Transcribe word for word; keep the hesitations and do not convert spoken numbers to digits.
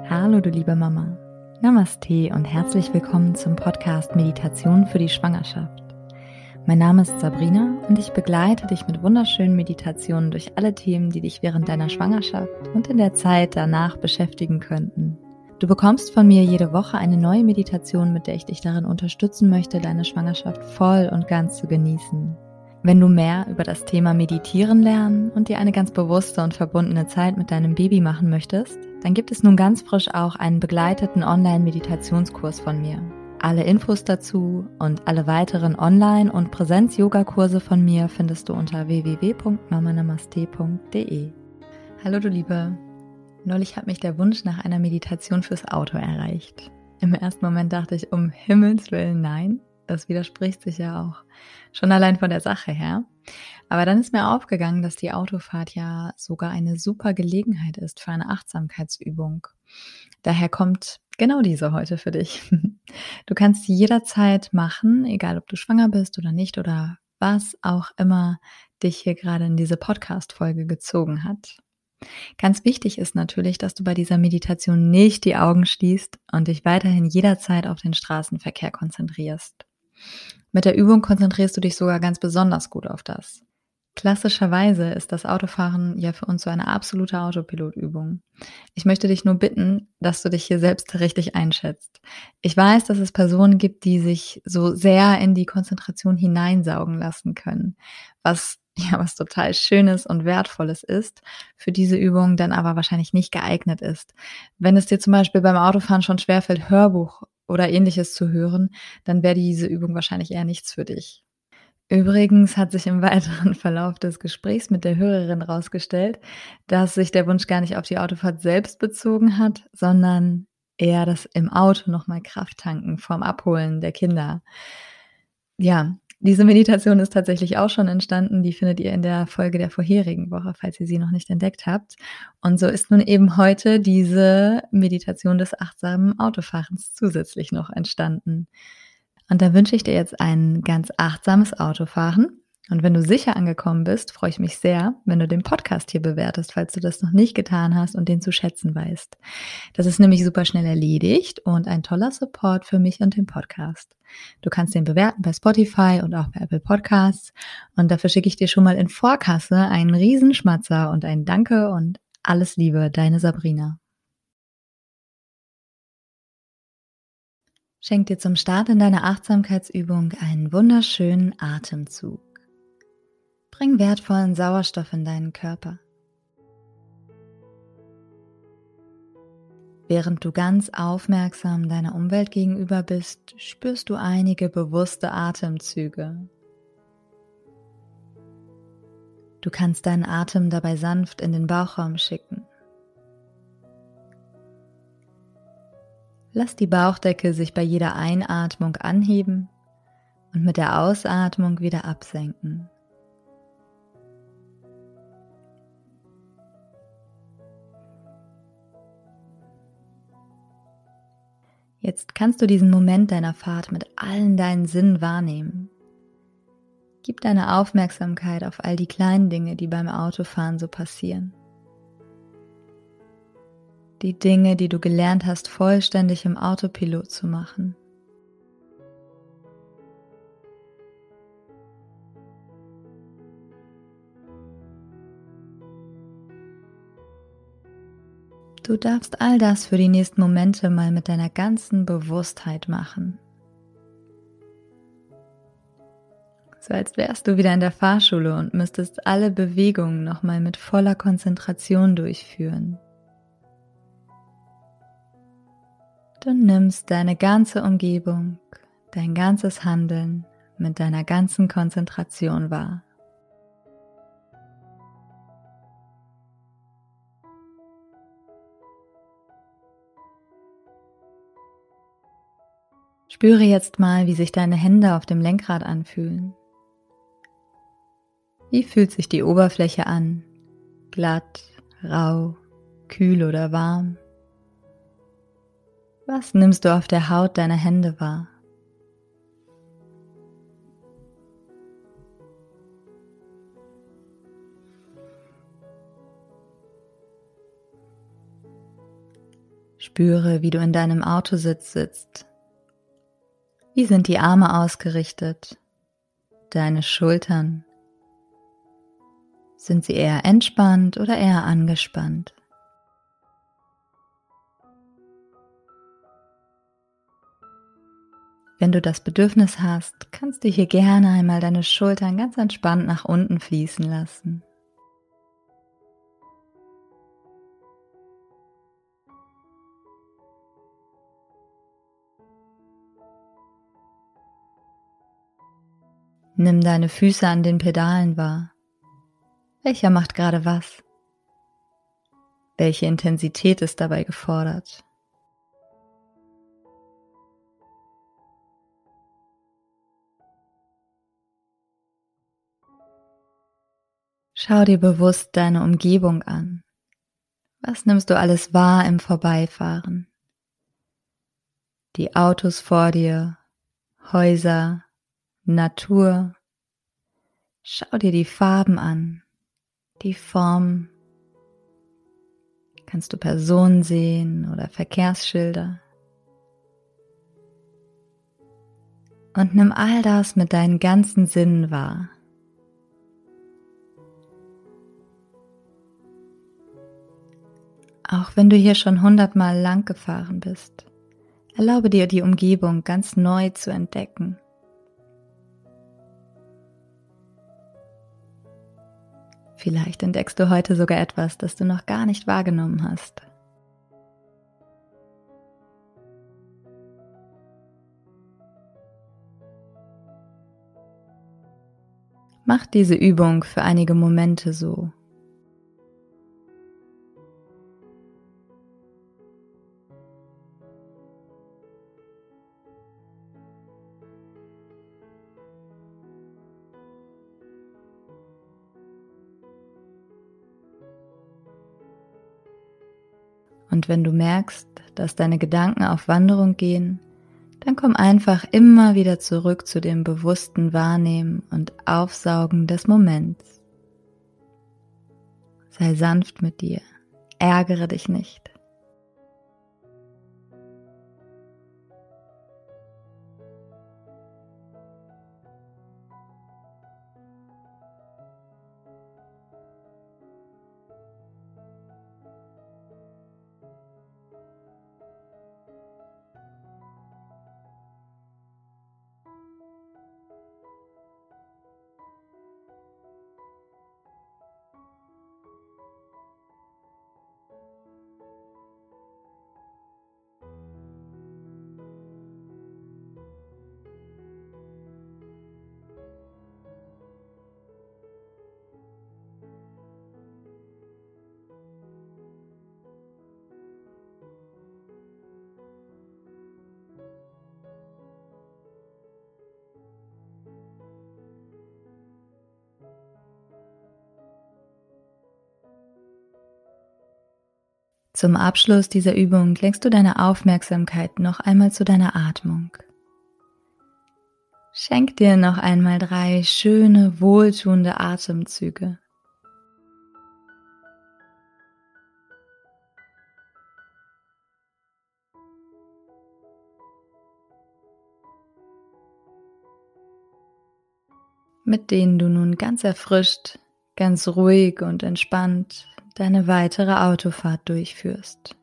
Hallo du liebe Mama, Namaste und herzlich willkommen zum Podcast Meditation für die Schwangerschaft. Mein Name ist Sabrina und ich begleite dich mit wunderschönen Meditationen durch alle Themen, die dich während deiner Schwangerschaft und in der Zeit danach beschäftigen könnten. Du bekommst von mir jede Woche eine neue Meditation, mit der ich dich darin unterstützen möchte, deine Schwangerschaft voll und ganz zu genießen. Wenn du mehr über das Thema Meditieren lernen und dir eine ganz bewusste und verbundene Zeit mit deinem Baby machen möchtest, dann gibt es nun ganz frisch auch einen begleiteten Online-Meditationskurs von mir. Alle Infos dazu und alle weiteren Online- und Präsenz-Yoga-Kurse von mir findest du unter w w w punkt mama namaste punkt d e. Hallo du Liebe, neulich hat mich der Wunsch nach einer Meditation fürs Auto erreicht. Im ersten Moment dachte ich, um Himmels Willen nein. Das widerspricht sich ja auch schon allein von der Sache her. Aber dann ist mir aufgegangen, dass die Autofahrt ja sogar eine super Gelegenheit ist für eine Achtsamkeitsübung. Daher kommt genau diese heute für dich. Du kannst sie jederzeit machen, egal ob du schwanger bist oder nicht oder was auch immer dich hier gerade in diese Podcast-Folge gezogen hat. Ganz wichtig ist natürlich, dass du bei dieser Meditation nicht die Augen schließt und dich weiterhin jederzeit auf den Straßenverkehr konzentrierst. Mit der Übung konzentrierst du dich sogar ganz besonders gut auf das. Klassischerweise ist das Autofahren ja für uns so eine absolute Autopilotübung. Ich möchte dich nur bitten, dass du dich hier selbst richtig einschätzt. Ich weiß, dass es Personen gibt, die sich so sehr in die Konzentration hineinsaugen lassen können, was ja was total Schönes und Wertvolles ist, für diese Übung dann aber wahrscheinlich nicht geeignet ist. Wenn es dir zum Beispiel beim Autofahren schon schwerfällt, Hörbuch oder Ähnliches zu hören, dann wäre diese Übung wahrscheinlich eher nichts für dich. Übrigens hat sich im weiteren Verlauf des Gesprächs mit der Hörerin rausgestellt, dass sich der Wunsch gar nicht auf die Autofahrt selbst bezogen hat, sondern eher das im Auto nochmal Kraft tanken vorm Abholen der Kinder. Ja, diese Meditation ist tatsächlich auch schon entstanden. Die findet ihr in der Folge der vorherigen Woche, falls ihr sie noch nicht entdeckt habt. Und so ist nun eben heute diese Meditation des achtsamen Autofahrens zusätzlich noch entstanden. Und da wünsche ich dir jetzt ein ganz achtsames Autofahren. Und wenn du sicher angekommen bist, freue ich mich sehr, wenn du den Podcast hier bewertest, falls du das noch nicht getan hast und den zu schätzen weißt. Das ist nämlich super schnell erledigt und ein toller Support für mich und den Podcast. Du kannst den bewerten bei Spotify und auch bei Apple Podcasts. Und dafür schicke ich dir schon mal in Vorkasse einen Riesenschmatzer und ein Danke und alles Liebe, deine Sabrina. Schenk dir zum Start in deiner Achtsamkeitsübung einen wunderschönen Atemzug. Bring wertvollen Sauerstoff in deinen Körper. Während du ganz aufmerksam deiner Umwelt gegenüber bist, spürst du einige bewusste Atemzüge. Du kannst deinen Atem dabei sanft in den Bauchraum schicken. Lass die Bauchdecke sich bei jeder Einatmung anheben und mit der Ausatmung wieder absenken. Jetzt kannst du diesen Moment deiner Fahrt mit allen deinen Sinnen wahrnehmen. Gib deine Aufmerksamkeit auf all die kleinen Dinge, die beim Autofahren so passieren. Die Dinge, die du gelernt hast, vollständig im Autopilot zu machen. Du darfst all das für die nächsten Momente mal mit deiner ganzen Bewusstheit machen. So als wärst du wieder in der Fahrschule und müsstest alle Bewegungen nochmal mit voller Konzentration durchführen. Du nimmst deine ganze Umgebung, dein ganzes Handeln mit deiner ganzen Konzentration wahr. Spüre jetzt mal, wie sich deine Hände auf dem Lenkrad anfühlen. Wie fühlt sich die Oberfläche an? Glatt, rau, kühl oder warm? Was nimmst du auf der Haut deiner Hände wahr? Spüre, wie du in deinem Autositz sitzt. Wie sind die Arme ausgerichtet? Deine Schultern? Sind sie eher entspannt oder eher angespannt? Wenn du das Bedürfnis hast, kannst du hier gerne einmal deine Schultern ganz entspannt nach unten fließen lassen. Nimm deine Füße an den Pedalen wahr. Welcher macht gerade was? Welche Intensität ist dabei gefordert? Schau dir bewusst deine Umgebung an. Was nimmst du alles wahr im Vorbeifahren? Die Autos vor dir, Häuser, Natur. Schau dir die Farben an, die Formen. Kannst du Personen sehen oder Verkehrsschilder? Und nimm all das mit deinen ganzen Sinnen wahr. Auch wenn du hier schon hundertmal lang gefahren bist, erlaube dir, die Umgebung ganz neu zu entdecken. Vielleicht entdeckst du heute sogar etwas, das du noch gar nicht wahrgenommen hast. Mach diese Übung für einige Momente so. Und wenn du merkst, dass deine Gedanken auf Wanderung gehen, dann komm einfach immer wieder zurück zu dem bewussten Wahrnehmen und Aufsaugen des Moments. Sei sanft mit dir, ärgere dich nicht. Zum Abschluss dieser Übung lenkst du deine Aufmerksamkeit noch einmal zu deiner Atmung. Schenk dir noch einmal drei schöne, wohltuende Atemzüge. Mit denen du nun ganz erfrischt, ganz ruhig und entspannt deine weitere Autofahrt durchführst.